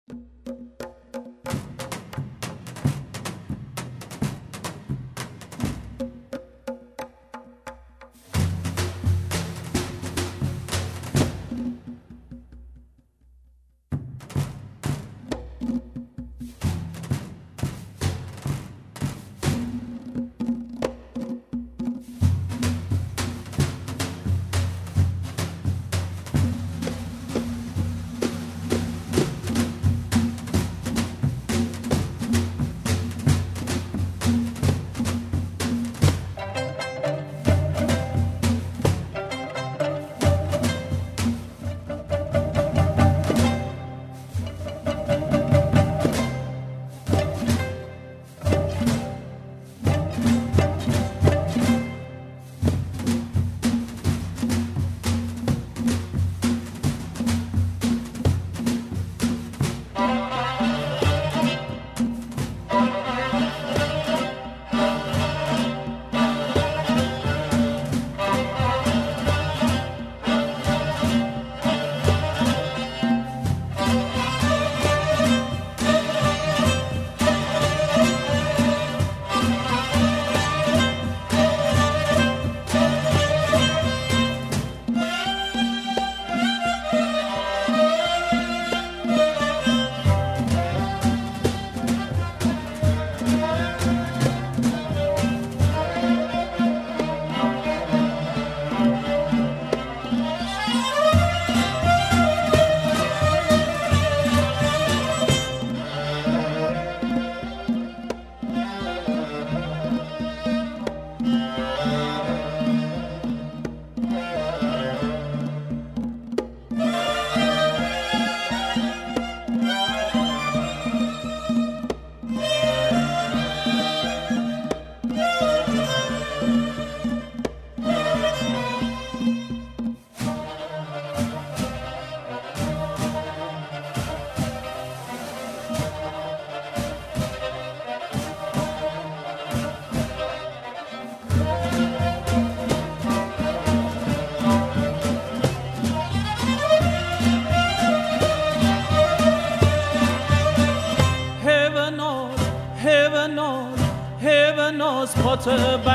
پات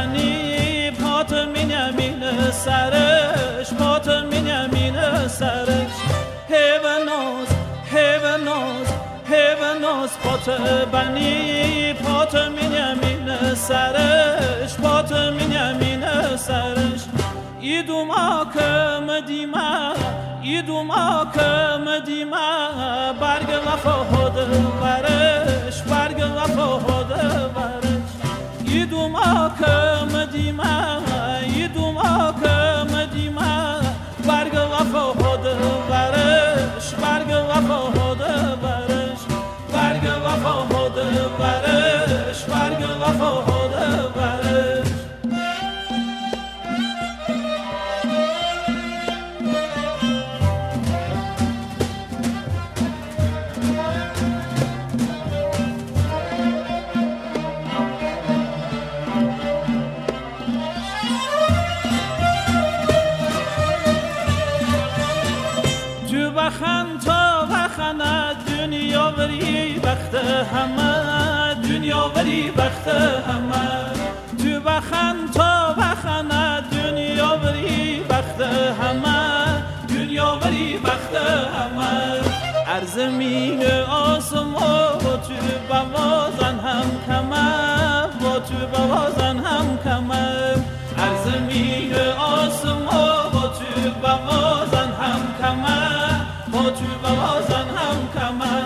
بنی پات مینیمین سرش پات مینیمین سرش هیوناز پات بنی پات مینیمین سرش پات مینیمین سرش ایدوم آکم دیما برگ وفا هده ورش برگ وفا هده ورش ایدوم آکم دیما برگ وفا هده ورش برگ وفا هده ورش برگ وفا هده ورش برگ وفا هده ورش دنیا وری بخت همه تو بخند تا بخند دنیا وری بخت همه دنیا وری بخت همه ارزمین آسمان با تو بوازن هم کمه با تو بوازن هم کمه ارزمین آسمان با تو بوازن هم کمه با تو بوازن هم کمه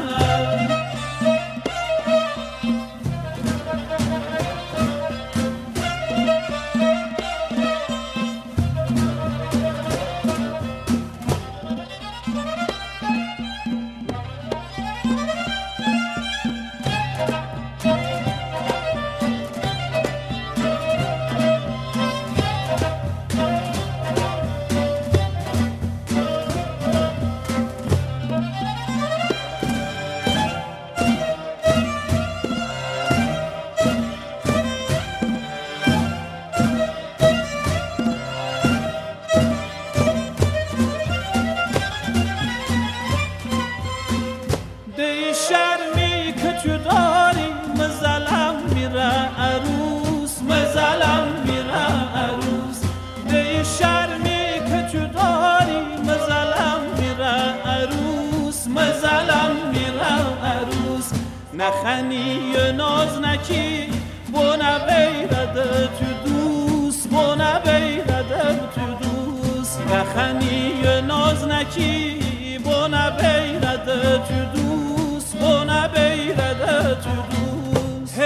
نخنی ناز نکی بونه بیرده تو دوست بونه بیرده تو دوست نخنی ناز نکی بونه بیرده تو دوست بونه بیرده تو دوست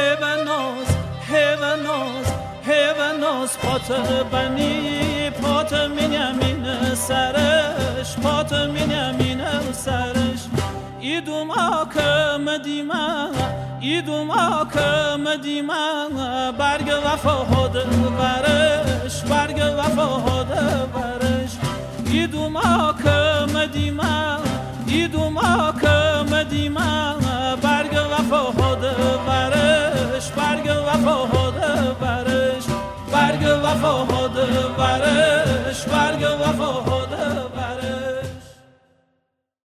هیوناز پات بنی پات مینیمین سرش پات مینیمین سرش ایدوم آکم دیما برگ وفا هاده برش برگ وفا هاده برش ایدوم آکم دیما برگ وفا هاده برش برگ وفا هاده برش برگ وفا